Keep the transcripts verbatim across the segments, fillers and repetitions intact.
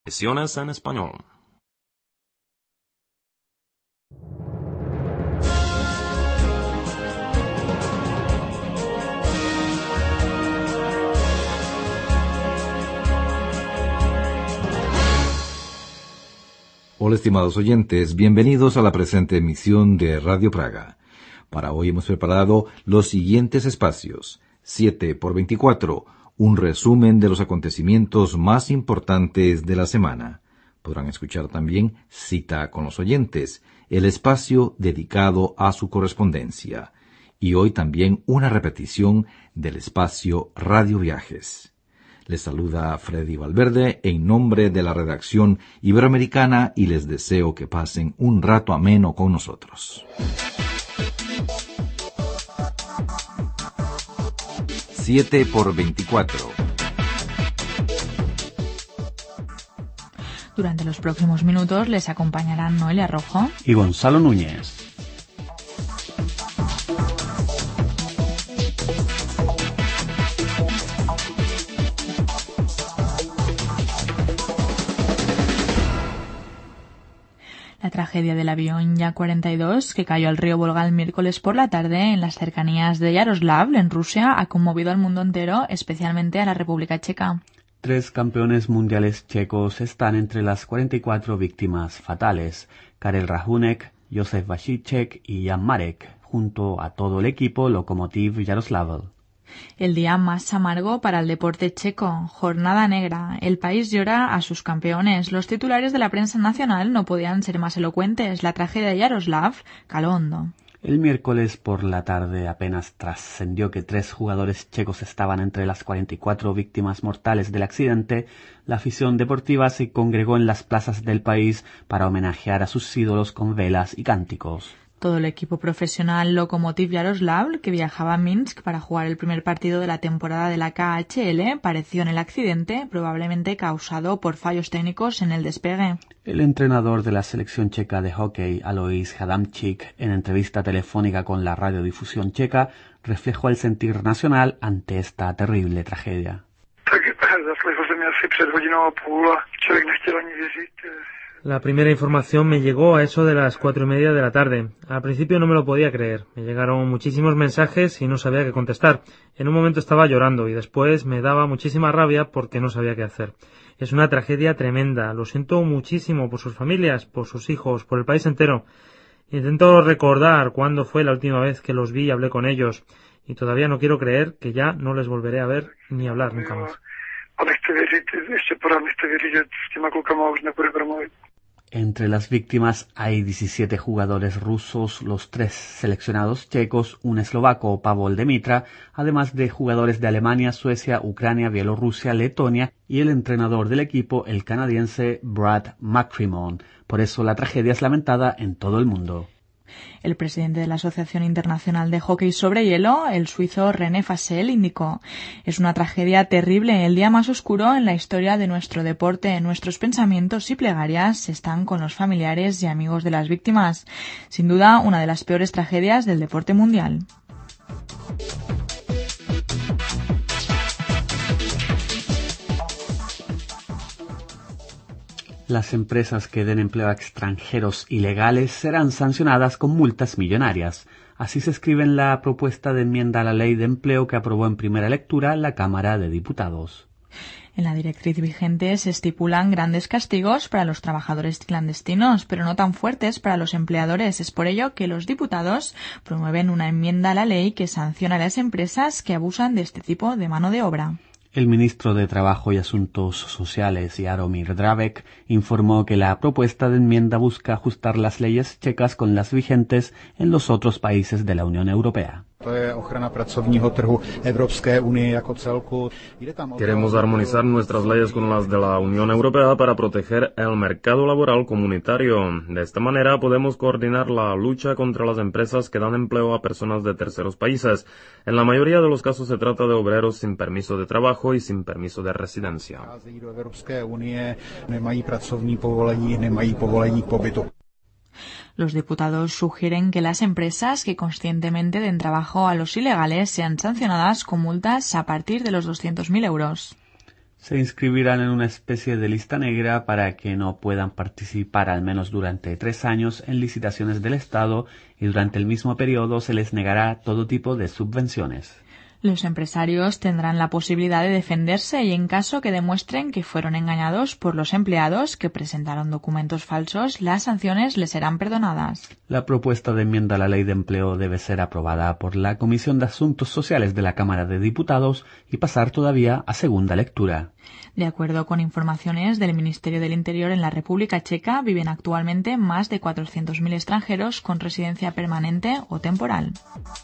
Lecciones en español. Hola estimados oyentes, bienvenidos a la presente emisión de Radio Praga. Para hoy hemos preparado los siguientes espacios: siete por veinticuatro, un resumen de los acontecimientos más importantes de la semana. Podrán escuchar también Cita con los oyentes, el espacio dedicado a su correspondencia. Y hoy también una repetición del espacio Radio Viajes. Les saluda Freddy Valverde en nombre de la redacción iberoamericana y les deseo que pasen un rato ameno con nosotros. siete por veinticuatro. Durante los próximos minutos les acompañarán Noelia Rojo y Gonzalo Núñez. La tragedia del avión Ya cuarenta y dos, que cayó al río Volga el miércoles por la tarde en las cercanías de Yaroslav, en Rusia, ha conmovido al mundo entero, especialmente a la República Checa. Tres campeones mundiales checos están entre las cuarenta y cuatro víctimas fatales: Karel Rahunek, Josef Vasicek y Jan Marek, junto a todo el equipo Lokomotiv Yaroslavl. El día más amargo para el deporte checo, jornada negra. El país llora a sus campeones. Los titulares de la prensa nacional no podían ser más elocuentes. La tragedia de Yaroslav caló hondo. El miércoles por la tarde apenas trascendió que tres jugadores checos estaban entre las cuarenta y cuatro víctimas mortales del accidente. La afición deportiva se congregó en las plazas del país para homenajear a sus ídolos con velas y cánticos. Todo el equipo profesional Lokomotiv Yaroslavl, que viajaba a Minsk para jugar el primer partido de la temporada de la K H L, pareció en el accidente, probablemente causado por fallos técnicos en el despegue. El entrenador de la selección checa de hockey, Alois Hadamchik, en entrevista telefónica con la radiodifusión checa, reflejó el sentir nacional ante esta terrible tragedia. La primera información me llegó a eso de las cuatro y media de la tarde. Al principio no me lo podía creer. Me llegaron muchísimos mensajes y no sabía qué contestar. En un momento estaba llorando y después me daba muchísima rabia porque no sabía qué hacer. Es una tragedia tremenda. Lo siento muchísimo por sus familias, por sus hijos, por el país entero. Intento recordar cuándo fue la última vez que los vi y hablé con ellos. Y todavía no quiero creer que ya no les volveré a ver ni hablar nunca más. Entre las víctimas hay diecisiete jugadores rusos, los tres seleccionados checos, un eslovaco, Pavol Demitra, además de jugadores de Alemania, Suecia, Ucrania, Bielorrusia, Letonia y el entrenador del equipo, el canadiense Brad McCrimmon. Por eso la tragedia es lamentada en todo el mundo. El presidente de la Asociación Internacional de Hockey sobre Hielo, el suizo René Fasel, indicó: es una tragedia terrible, el día más oscuro en la historia de nuestro deporte. Nuestros pensamientos y plegarias están con los familiares y amigos de las víctimas. Sin duda, una de las peores tragedias del deporte mundial. Las empresas que den empleo a extranjeros ilegales serán sancionadas con multas millonarias. Así se escribe en la propuesta de enmienda a la Ley de Empleo que aprobó en primera lectura la Cámara de Diputados. En la directriz vigente se estipulan grandes castigos para los trabajadores clandestinos, pero no tan fuertes para los empleadores. Es por ello que los diputados promueven una enmienda a la ley que sanciona a las empresas que abusan de este tipo de mano de obra. El ministro de Trabajo y Asuntos Sociales, Jaromír Drábek, informó que la propuesta de enmienda busca ajustar las leyes checas con las vigentes en los otros países de la Unión Europea. Queremos armonizar nuestras leyes con las de la Unión Europea para proteger el mercado laboral comunitario. De esta manera podemos coordinar la lucha contra las empresas que dan empleo a personas de terceros países. En la mayoría de los casos se trata de obreros sin permiso de trabajo y sin permiso de residencia. Los diputados sugieren que las empresas que conscientemente den trabajo a los ilegales sean sancionadas con multas a partir de los doscientos mil euros. Se inscribirán en una especie de lista negra para que no puedan participar al menos durante tres años en licitaciones del Estado y durante el mismo periodo se les negará todo tipo de subvenciones. Los empresarios tendrán la posibilidad de defenderse y en caso que demuestren que fueron engañados por los empleados que presentaron documentos falsos, las sanciones les serán perdonadas. La propuesta de enmienda a la Ley de Empleo debe ser aprobada por la Comisión de Asuntos Sociales de la Cámara de Diputados y pasar todavía a segunda lectura. De acuerdo con informaciones del Ministerio del Interior, en la República Checa viven actualmente más de cuatrocientos mil extranjeros con residencia permanente o temporal.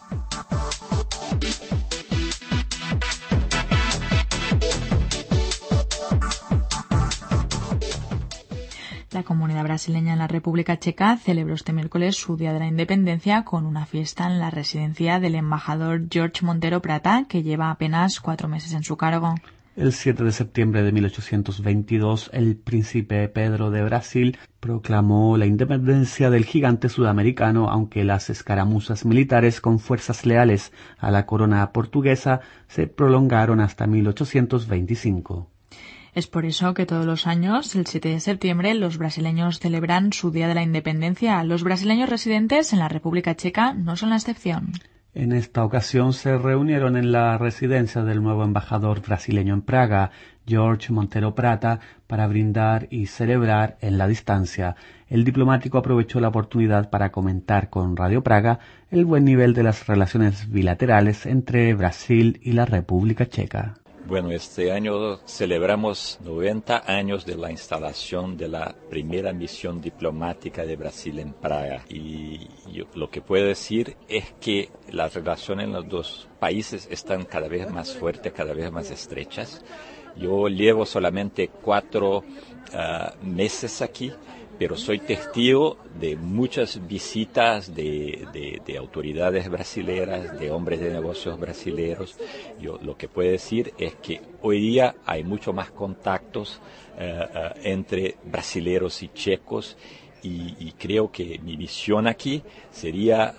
La comunidad brasileña en la República Checa celebró este miércoles su Día de la Independencia con una fiesta en la residencia del embajador Jorge Monteiro Prata, que lleva apenas cuatro meses en su cargo. El siete de septiembre de mil ochocientos veintidós, el príncipe Pedro de Brasil proclamó la independencia del gigante sudamericano, aunque las escaramuzas militares con fuerzas leales a la corona portuguesa se prolongaron hasta mil ochocientos veinticinco. Es por eso que todos los años, el siete de septiembre, los brasileños celebran su Día de la Independencia. Los brasileños residentes en la República Checa no son la excepción. En esta ocasión se reunieron en la residencia del nuevo embajador brasileño en Praga, Jorge Monteiro Prata, para brindar y celebrar en la distancia. El diplomático aprovechó la oportunidad para comentar con Radio Praga el buen nivel de las relaciones bilaterales entre Brasil y la República Checa. Bueno, este año celebramos noventa años de la instalación de la primera misión diplomática de Brasil en Praga. Y yo, lo que puedo decir es que las relaciones en los dos países están cada vez más fuertes, cada vez más estrechas. Yo llevo solamente cuatro uh, meses aquí, pero soy testigo de muchas visitas de, de, de autoridades brasileras, de hombres de negocios brasileros. Yo lo que puedo decir es que hoy día hay mucho más contactos uh, uh, entre brasileros y checos y, y creo que mi visión aquí sería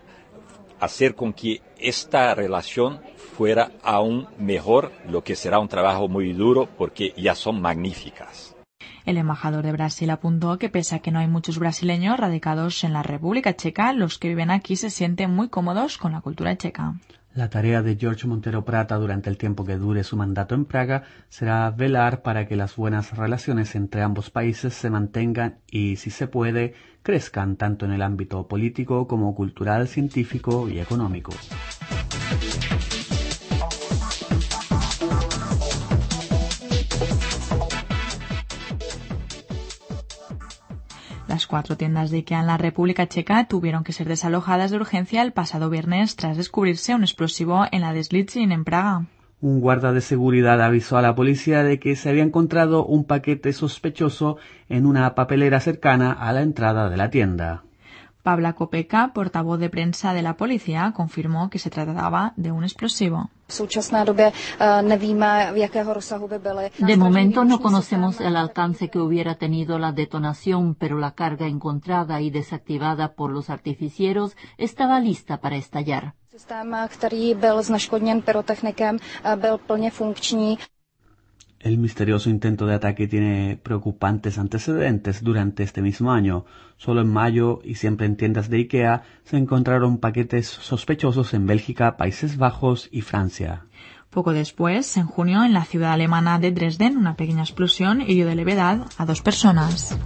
uh, hacer con que esta relación fuera aún mejor, lo que será un trabajo muy duro porque ya son magníficas. El embajador de Brasil apuntó que pese a que no hay muchos brasileños radicados en la República Checa, los que viven aquí se sienten muy cómodos con la cultura checa. La tarea de Jorge Monteiro Prata durante el tiempo que dure su mandato en Praga será velar para que las buenas relaciones entre ambos países se mantengan y, si se puede, crezcan tanto en el ámbito político como cultural, científico y económico. Las cuatro tiendas de IKEA en la República Checa tuvieron que ser desalojadas de urgencia el pasado viernes tras descubrirse un explosivo en la Deslizin en Praga. Un guarda de seguridad avisó a la policía de que se había encontrado un paquete sospechoso en una papelera cercana a la entrada de la tienda. Pavla Kopeka, portavoz de prensa de la policía, confirmó que se trataba de un explosivo. De momento no conocemos el alcance que hubiera tenido la detonación, pero la carga encontrada y desactivada por los artificieros estaba lista para estallar. El misterioso intento de ataque tiene preocupantes antecedentes durante este mismo año. Solo en mayo, y siempre en tiendas de IKEA, se encontraron paquetes sospechosos en Bélgica, Países Bajos y Francia. Poco después, en junio, en la ciudad alemana de Dresden, una pequeña explosión hirió de levedad a dos personas.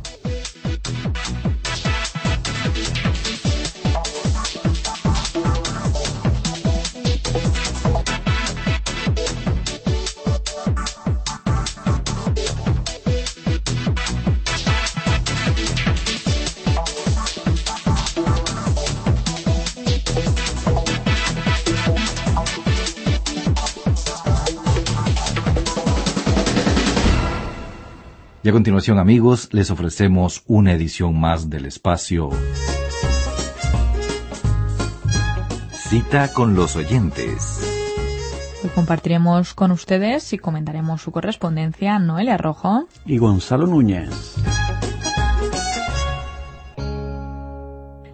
Y a continuación, amigos, les ofrecemos una edición más del espacio Cita con los oyentes. Hoy compartiremos con ustedes y comentaremos su correspondencia Noelia Rojo y Gonzalo Núñez.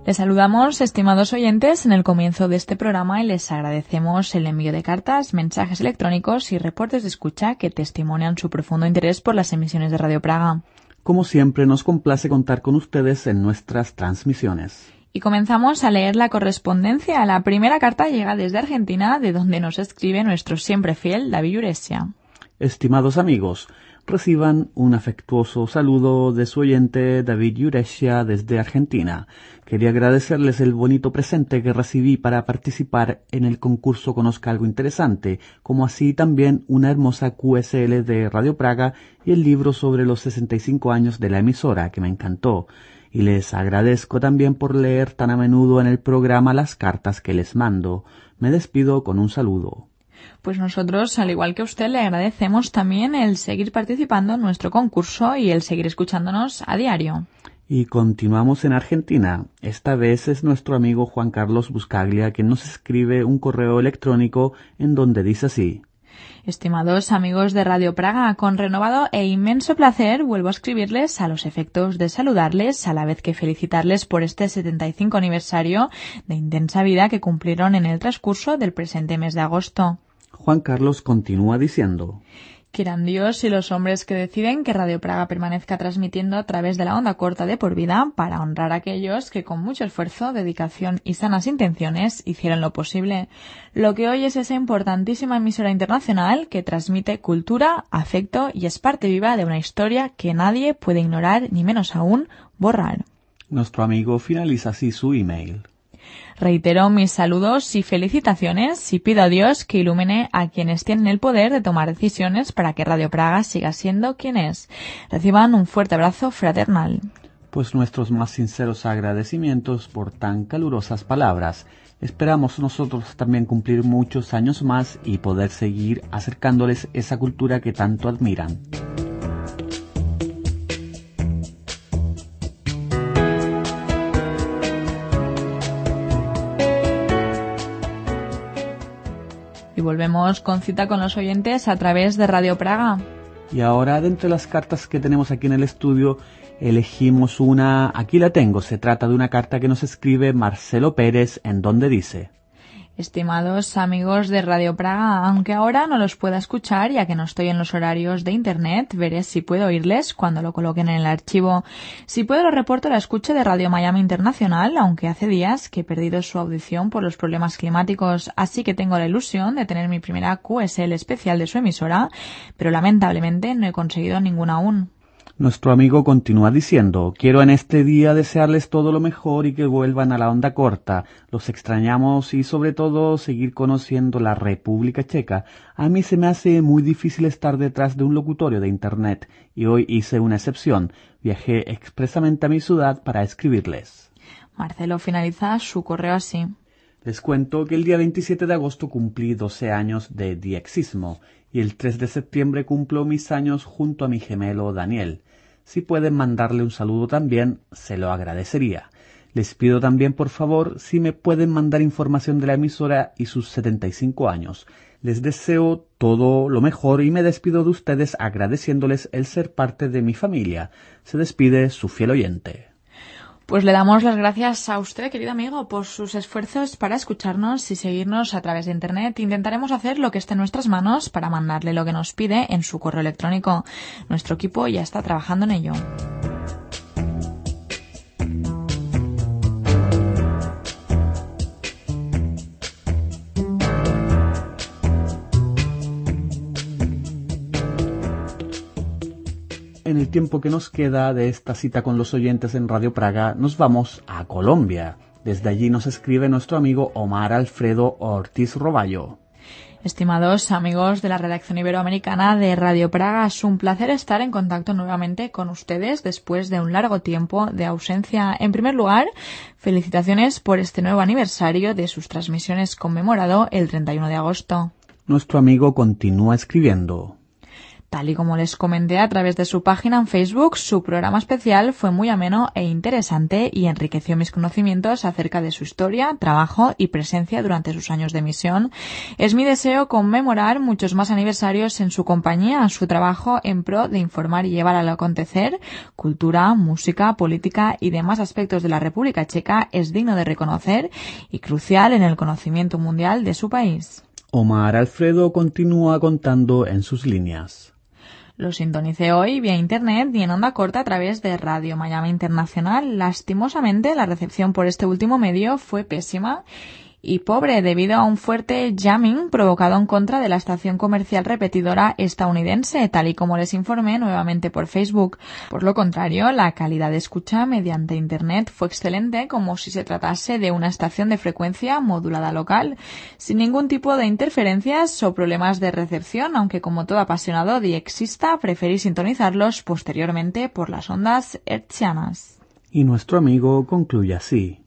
Les saludamos, estimados oyentes, en el comienzo de este programa y les agradecemos el envío de cartas, mensajes electrónicos y reportes de escucha que testimonian su profundo interés por las emisiones de Radio Praga. Como siempre, nos complace contar con ustedes en nuestras transmisiones. Y comenzamos a leer la correspondencia. La primera carta llega desde Argentina, de donde nos escribe nuestro siempre fiel David Yuresia. Estimados amigos, reciban un afectuoso saludo de su oyente David Yuresia desde Argentina. Quería agradecerles el bonito presente que recibí para participar en el concurso Conozca Algo Interesante, como así también una hermosa Q S L de Radio Praga y el libro sobre los sesenta y cinco años de la emisora, que me encantó. Y les agradezco también por leer tan a menudo en el programa las cartas que les mando. Me despido con un saludo. Pues nosotros, al igual que usted, le agradecemos también el seguir participando en nuestro concurso y el seguir escuchándonos a diario. Y continuamos en Argentina. Esta vez es nuestro amigo Juan Carlos Buscaglia quien nos escribe un correo electrónico en donde dice así. Estimados amigos de Radio Praga, con renovado e inmenso placer vuelvo a escribirles a los efectos de saludarles, a la vez que felicitarles por este setenta y cinco aniversario de intensa vida que cumplieron en el transcurso del presente mes de agosto. Juan Carlos continúa diciendo: Quieran Dios y los hombres que deciden que Radio Praga permanezca transmitiendo a través de la onda corta de por vida para honrar a aquellos que con mucho esfuerzo, dedicación y sanas intenciones hicieron lo posible. Lo que hoy es esa importantísima emisora internacional que transmite cultura, afecto y es parte viva de una historia que nadie puede ignorar ni menos aún borrar. Nuestro amigo finaliza así su email. Reitero mis saludos y felicitaciones y pido a Dios que ilumine a quienes tienen el poder de tomar decisiones para que Radio Praga siga siendo quien es. Reciban un fuerte abrazo fraternal. Pues nuestros más sinceros agradecimientos por tan calurosas palabras. Esperamos nosotros también cumplir muchos años más y poder seguir acercándoles esa cultura que tanto admiran. Y volvemos con cita con los oyentes a través de Radio Praga. Y ahora, de entre las cartas que tenemos aquí en el estudio, elegimos una. Aquí la tengo. Se trata de una carta que nos escribe Marcelo Pérez, en donde dice: Estimados amigos de Radio Praga, aunque ahora no los pueda escuchar ya que no estoy en los horarios de internet, veré si puedo oírles cuando lo coloquen en el archivo. Si puedo lo reporto la escucha de Radio Miami Internacional, aunque hace días que he perdido su audición por los problemas climáticos, así que tengo la ilusión de tener mi primera Q S L especial de su emisora, pero lamentablemente no he conseguido ninguna aún. Nuestro amigo continúa diciendo: quiero en este día desearles todo lo mejor y que vuelvan a la onda corta. Los extrañamos y sobre todo seguir conociendo la República Checa. A mí se me hace muy difícil estar detrás de un locutorio de internet y hoy hice una excepción. Viajé expresamente a mi ciudad para escribirles. Marcelo finaliza su correo así. Les cuento que el día veintisiete de agosto cumplí doce años de diexismo y el tres de septiembre cumplo mis años junto a mi gemelo Daniel. Si pueden mandarle un saludo también, se lo agradecería. Les pido también, por favor, si me pueden mandar información de la emisora y sus setenta y cinco años. Les deseo todo lo mejor y me despido de ustedes agradeciéndoles el ser parte de mi familia. Se despide su fiel oyente. Pues le damos las gracias a usted, querido amigo, por sus esfuerzos para escucharnos y seguirnos a través de Internet. Intentaremos hacer lo que esté en nuestras manos para mandarle lo que nos pide en su correo electrónico. Nuestro equipo ya está trabajando en ello. En el tiempo que nos queda de esta cita con los oyentes en Radio Praga, nos vamos a Colombia. Desde allí nos escribe nuestro amigo Omar Alfredo Ortiz Roballo. Estimados amigos de la redacción iberoamericana de Radio Praga, es un placer estar en contacto nuevamente con ustedes después de un largo tiempo de ausencia. En primer lugar, felicitaciones por este nuevo aniversario de sus transmisiones conmemorado el treinta y uno de agosto. Nuestro amigo continúa escribiendo. Tal y como les comenté a través de su página en Facebook, su programa especial fue muy ameno e interesante y enriqueció mis conocimientos acerca de su historia, trabajo y presencia durante sus años de emisión. Es mi deseo conmemorar muchos más aniversarios en su compañía, su trabajo en pro de informar y llevar al acontecer cultura, música, política y demás aspectos de la República Checa es digno de reconocer y crucial en el conocimiento mundial de su país. Omar Alfredo continúa contando en sus líneas. Lo sintonicé hoy vía internet y en onda corta a través de Radio Miami Internacional. Lastimosamente, la recepción por este último medio fue pésima y pobre debido a un fuerte jamming provocado en contra de la estación comercial repetidora estadounidense, tal y como les informé nuevamente por Facebook. Por lo contrario, la calidad de escucha mediante Internet fue excelente, como si se tratase de una estación de frecuencia modulada local, sin ningún tipo de interferencias o problemas de recepción, aunque como todo apasionado diexista preferí sintonizarlos posteriormente por las ondas hertzianas. Y nuestro amigo concluye así.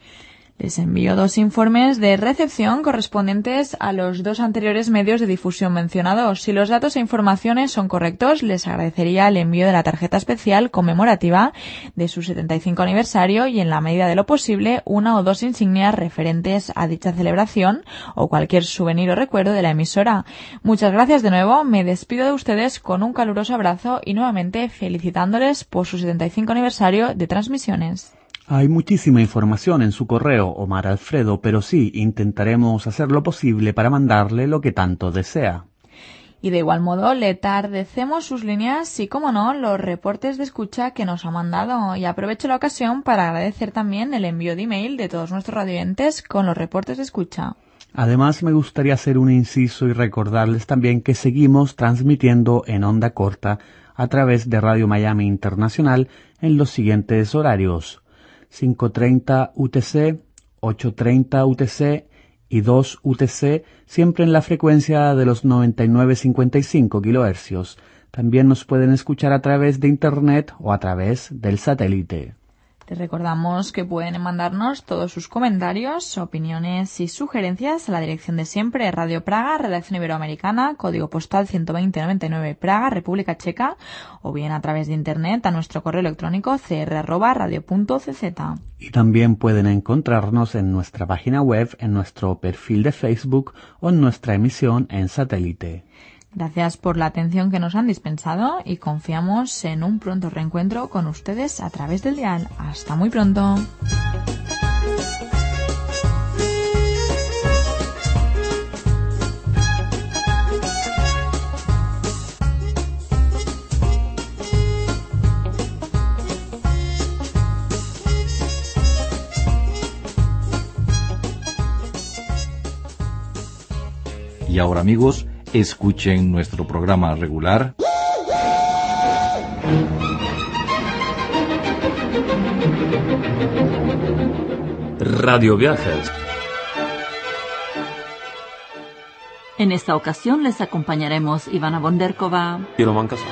Les envío dos informes de recepción correspondientes a los dos anteriores medios de difusión mencionados. Si los datos e informaciones son correctos, les agradecería el envío de la tarjeta especial conmemorativa de su setenta y cinco aniversario y, en la medida de lo posible, una o dos insignias referentes a dicha celebración o cualquier souvenir o recuerdo de la emisora. Muchas gracias de nuevo. Me despido de ustedes con un caluroso abrazo y nuevamente felicitándoles por su setenta y cinco aniversario de transmisiones. Hay muchísima información en su correo, Omar Alfredo, pero sí, intentaremos hacer lo posible para mandarle lo que tanto desea. Y de igual modo, le agradecemos sus líneas y, como no, los reportes de escucha que nos ha mandado. Y aprovecho la ocasión para agradecer también el envío de email de todos nuestros radioyentes con los reportes de escucha. Además, me gustaría hacer un inciso y recordarles también que seguimos transmitiendo en onda corta a través de Radio Miami Internacional en los siguientes horarios: cinco treinta U T C, ocho treinta U T C y dos U T C, siempre en la frecuencia de los noventa y nueve punto cincuenta y cinco kilohercios. También nos pueden escuchar a través de Internet o a través del satélite. Les recordamos que pueden mandarnos todos sus comentarios, opiniones y sugerencias a la dirección de siempre: Radio Praga, Redacción Iberoamericana, código postal ciento veinte noventa y nueve, Praga, República Checa, o bien a través de Internet a nuestro correo electrónico c r arroba radio punto c z. Y también pueden encontrarnos en nuestra página web, en nuestro perfil de Facebook o en nuestra emisión en satélite. Gracias por la atención que nos han dispensado y confiamos en un pronto reencuentro con ustedes a través del dial. Hasta muy pronto. Y ahora, amigos, escuchen nuestro programa regular Radio Viajes. En esta ocasión les acompañaremos Ivana Bonderkova y Roman Casado.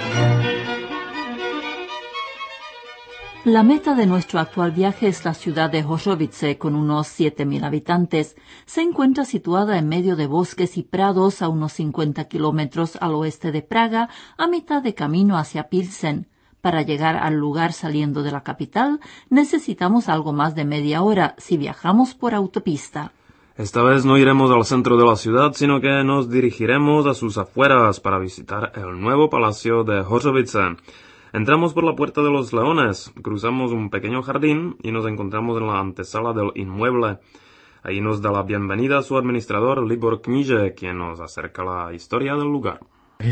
La meta de nuestro actual viaje es la ciudad de Hořovice, con unos siete mil habitantes. Se encuentra situada en medio de bosques y prados a unos cincuenta kilómetros al oeste de Praga, a mitad de camino hacia Pilsen. Para llegar al lugar saliendo de la capital, necesitamos algo más de media hora si viajamos por autopista. Esta vez no iremos al centro de la ciudad, sino que nos dirigiremos a sus afueras para visitar el nuevo palacio de Hořovice. Entramos por la Puerta de los Leones, cruzamos un pequeño jardín y nos encontramos en la antesala del inmueble. Ahí nos da la bienvenida su administrador Libor Kníže, quien nos acerca la historia del lugar. La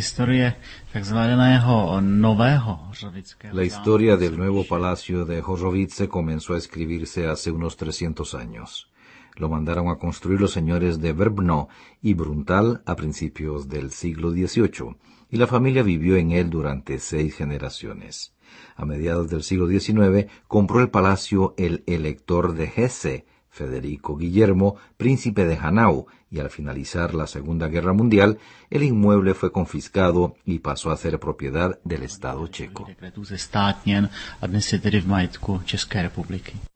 historia del nuevo palacio de Hořovice comenzó a escribirse hace unos trescientos años. Lo mandaron a construir los señores de Vrbno y Bruntal a principios del siglo dieciocho, y la familia vivió en él durante seis generaciones. A mediados del siglo diecinueve compró el palacio el elector de Hesse, Federico Guillermo, príncipe de Hanau, y al finalizar la Segunda Guerra Mundial, el inmueble fue confiscado y pasó a ser propiedad del Estado checo.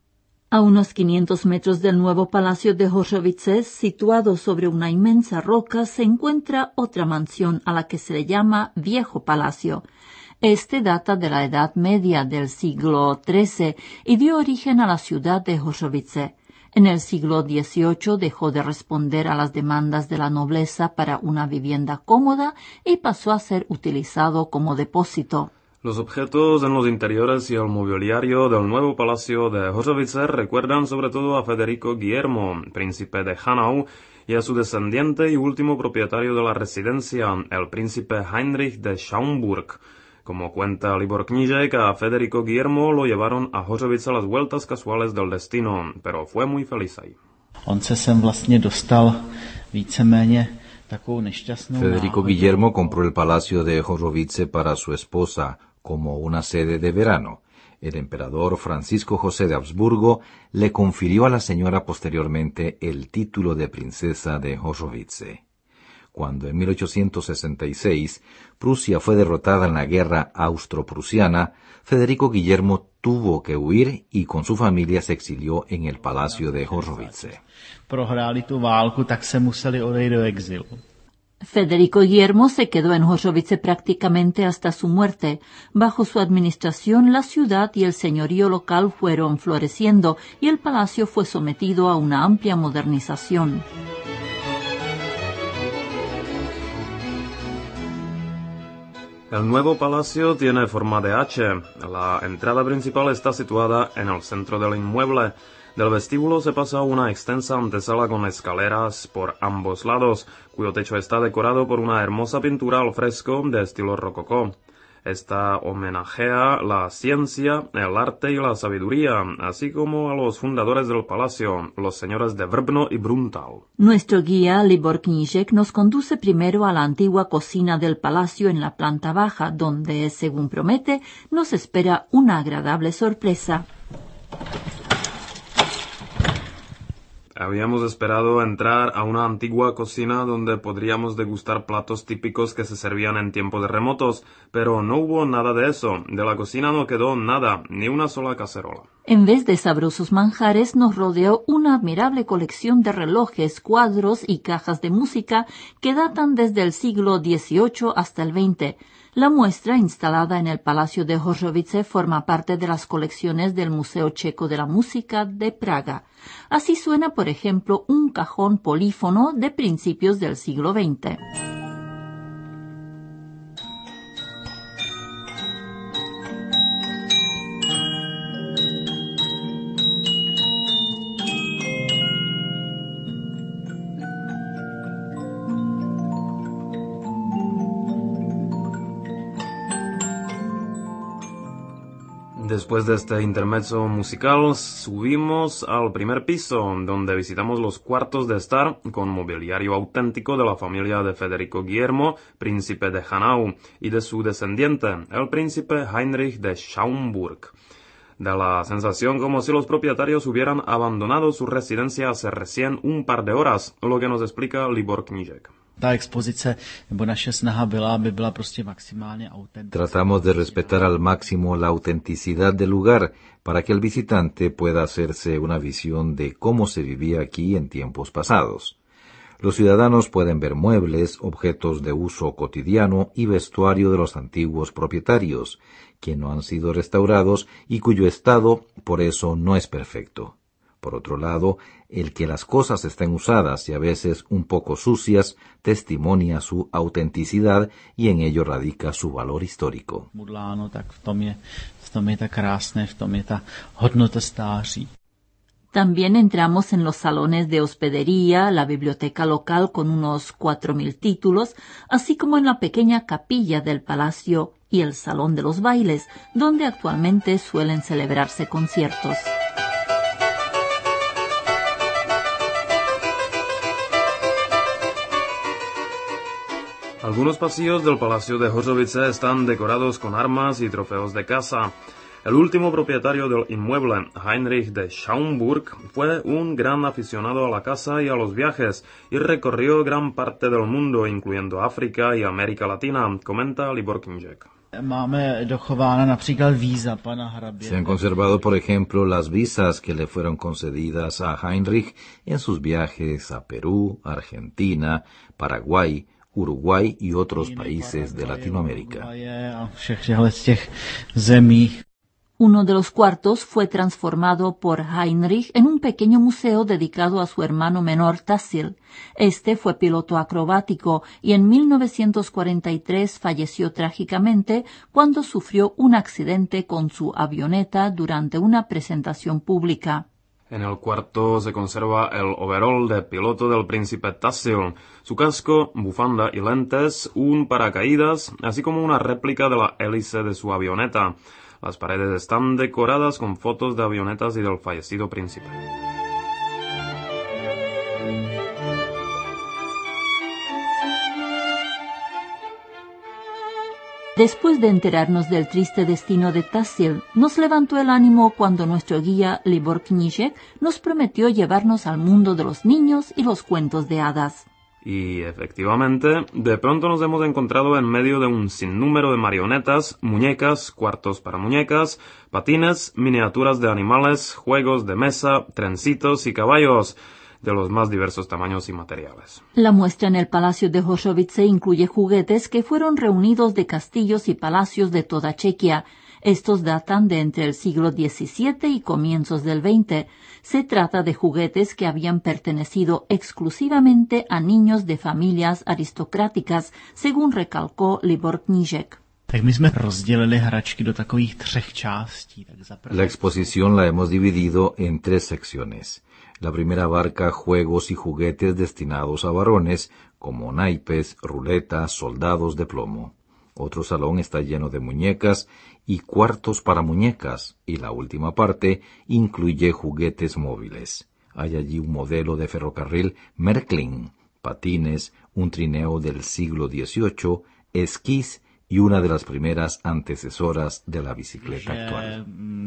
A unos quinientos metros del nuevo palacio de Hořovice, situado sobre una inmensa roca, se encuentra otra mansión a la que se le llama Viejo Palacio. Este data de la Edad Media del siglo trece y dio origen a la ciudad de Hořovice. En el siglo dieciocho dejó de responder a las demandas de la nobleza para una vivienda cómoda y pasó a ser utilizado como depósito. Los objetos en los interiores y el mobiliario del nuevo palacio de Hořovice recuerdan sobre todo a Federico Guillermo, príncipe de Hanau, y a su descendiente y último propietario de la residencia, el príncipe Heinrich de Schaumburg. Como cuenta Libor Knížek, a Federico Guillermo lo llevaron a Hořovice las vueltas casuales del destino, pero fue muy feliz ahí. On se sem vlastně dostal víceméně takovou nešťastnou Federico Guillermo compró el palacio de Hořovice para su esposa como una sede de verano. El emperador Francisco José de Habsburgo le confirió a la señora posteriormente el título de princesa de Hořovice. Cuando en mil ochocientos sesenta y seis Prusia fue derrotada en la guerra austro-prusiana, Federico Guillermo tuvo que huir y con su familia se exilió en el palacio de Hořovice. Prohráli tu válku, tak se museli odejít do exilu. Federico Guillermo se quedó en Hořovice prácticamente hasta su muerte. Bajo su administración, la ciudad y el señorío local fueron floreciendo y el palacio fue sometido a una amplia modernización. El nuevo palacio tiene forma de H. La entrada principal está situada en el centro del inmueble. Del vestíbulo se pasa a una extensa antesala con escaleras por ambos lados, cuyo techo está decorado por una hermosa pintura al fresco de estilo rococó. Esta homenajea la ciencia, el arte y la sabiduría, así como a los fundadores del palacio, los señores de Vrbno y Bruntal. Nuestro guía Libor Knížek nos conduce primero a la antigua cocina del palacio en la planta baja, donde, según promete, nos espera una agradable sorpresa. Habíamos esperado entrar a una antigua cocina donde podríamos degustar platos típicos que se servían en tiempos remotos, pero no hubo nada de eso. De la cocina no quedó nada, ni una sola cacerola. En vez de sabrosos manjares, nos rodeó una admirable colección de relojes, cuadros y cajas de música que datan desde el siglo dieciocho hasta el veinte. La muestra, instalada en el Palacio de Hořovice, forma parte de las colecciones del Museo Checo de la Música de Praga. Así suena, por ejemplo, un cajón polífono de principios del siglo veinte. Después de este intermezzo musical, subimos al primer piso, donde visitamos los cuartos de estar con mobiliario auténtico de la familia de Federico Guillermo, príncipe de Hanau, y de su descendiente, el príncipe Heinrich de Schaumburg. Da la sensación como si los propietarios hubieran abandonado su residencia hace recién un par de horas, lo que nos explica Libor Knížek. Ta expozice, nebo naše snaha byla, aby byla prostě maximálně autentická. Tratamos de respetar al máximo la autenticidad del lugar para que el visitante pueda hacerse una visión de cómo se vivía aquí en tiempos pasados. Los ciudadanos pueden ver muebles, objetos de uso cotidiano y vestuario de los antiguos propietarios, que no han sido restaurados y cuyo estado por eso no es perfecto. Por otro lado, el que las cosas estén usadas y a veces un poco sucias testimonia su autenticidad y en ello radica su valor histórico. Mudláno, tak v tom je, v tom je ta krásné, v tom je ta hodnota stáří. También entramos en los salones de hospedería, la biblioteca local con unos cuatro mil títulos, así como en la pequeña capilla del palacio y el salón de los bailes, donde actualmente suelen celebrarse conciertos. Algunos pasillos del Palacio de Hořovice están decorados con armas y trofeos de caza. El último propietario del inmueble, Heinrich de Schaumburg, fue un gran aficionado a la caza y a los viajes y recorrió gran parte del mundo, incluyendo África y América Latina, comenta Libor Knížek. Se han conservado, por ejemplo, las visas que le fueron concedidas a Heinrich en sus viajes a Perú, Argentina, Paraguay, Uruguay y otros países de Latinoamérica. Uno de los cuartos fue transformado por Heinrich en un pequeño museo dedicado a su hermano menor Tassil. Este fue piloto acrobático y en mil novecientos cuarenta y tres falleció trágicamente cuando sufrió un accidente con su avioneta durante una presentación pública. En el cuarto se conserva el overall de piloto del príncipe Tassil, su casco, bufanda y lentes, un paracaídas, así como una réplica de la hélice de su avioneta. Las paredes están decoradas con fotos de avionetas y del fallecido príncipe. Después de enterarnos del triste destino de Tassil, nos levantó el ánimo cuando nuestro guía Libor Knížek nos prometió llevarnos al mundo de los niños y los cuentos de hadas. Y efectivamente, de pronto nos hemos encontrado en medio de un sinnúmero de marionetas, muñecas, cuartos para muñecas, patines, miniaturas de animales, juegos de mesa, trencitos y caballos, de los más diversos tamaños y materiales. La muestra en el Palacio de Hořovice incluye juguetes que fueron reunidos de castillos y palacios de toda Chequia. Estos datan de entre el siglo diecisiete y comienzos del veinte. Se trata de juguetes que habían pertenecido exclusivamente a niños de familias aristocráticas, según recalcó Libor Knížek. La exposición la hemos dividido en tres secciones. La primera abarca juegos y juguetes destinados a varones, como naipes, ruletas, soldados de plomo. Otro salón está lleno de muñecas y cuartos para muñecas, y la última parte incluye juguetes móviles. Hay allí un modelo de ferrocarril Märklin, patines, un trineo del siglo dieciocho, esquís y una de las primeras antecesoras de la bicicleta actual.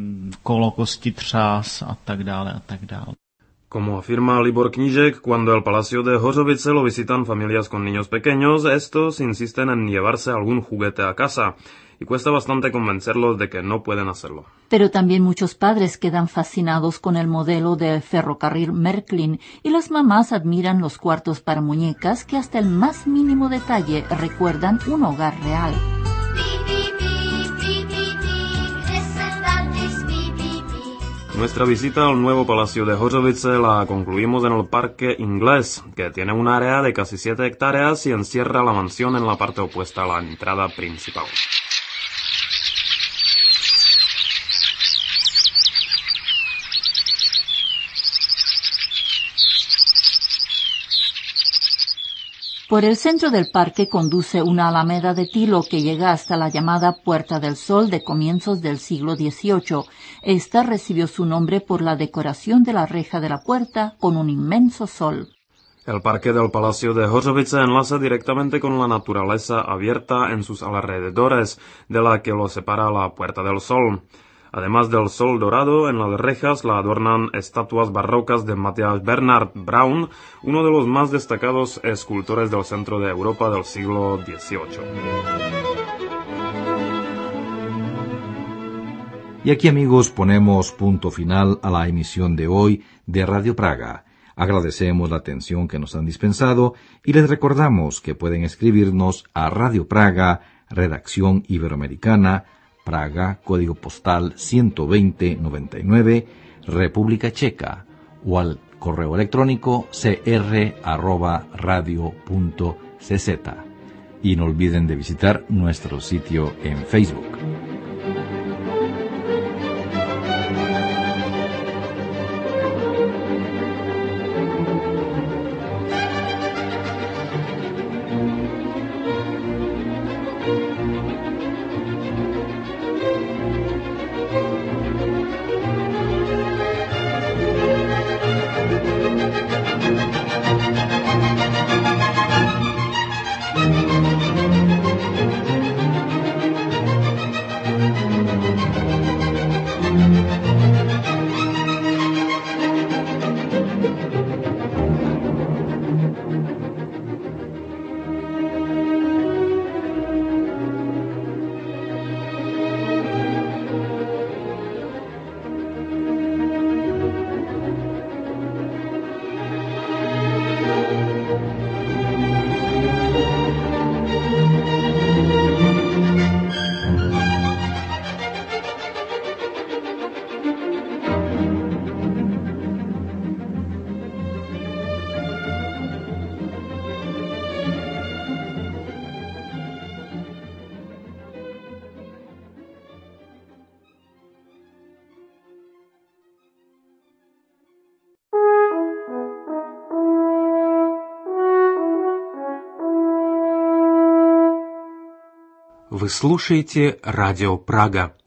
Como afirma Libor Knížek, cuando el Palacio de Hořovice lo visitan familias con niños pequeños, estos insisten en llevarse algún juguete a casa, y cuesta bastante convencerlos de que no pueden hacerlo. Pero también muchos padres quedan fascinados con el modelo de ferrocarril Märklin, y las mamás admiran los cuartos para muñecas que hasta el más mínimo detalle recuerdan un hogar real. Nuestra visita al nuevo Palacio de Hořovice la concluimos en el Parque Inglés, que tiene un área de casi siete hectáreas y encierra la mansión en la parte opuesta a la entrada principal. Por el centro del parque conduce una alameda de tilo que llega hasta la llamada Puerta del Sol de comienzos del siglo dieciocho. Esta recibió su nombre por la decoración de la reja de la puerta con un inmenso sol. El parque del Palacio de Hořovice enlaza directamente con la naturaleza abierta en sus alrededores, de la que lo separa la Puerta del Sol. Además del sol dorado, en las rejas la adornan estatuas barrocas de Matthias Bernhard Braun, uno de los más destacados escultores del centro de Europa del siglo dieciocho. Y aquí, amigos, ponemos punto final a la emisión de hoy de Radio Praga. Agradecemos la atención que nos han dispensado y les recordamos que pueden escribirnos a Radio Praga, Redacción Iberoamericana, Praga, código postal ciento veinte noventa y nueve, República Checa, o al correo electrónico c r arroba radio punto c z. Y no olviden de visitar nuestro sitio en Facebook. Вы слушаете Радио Прага.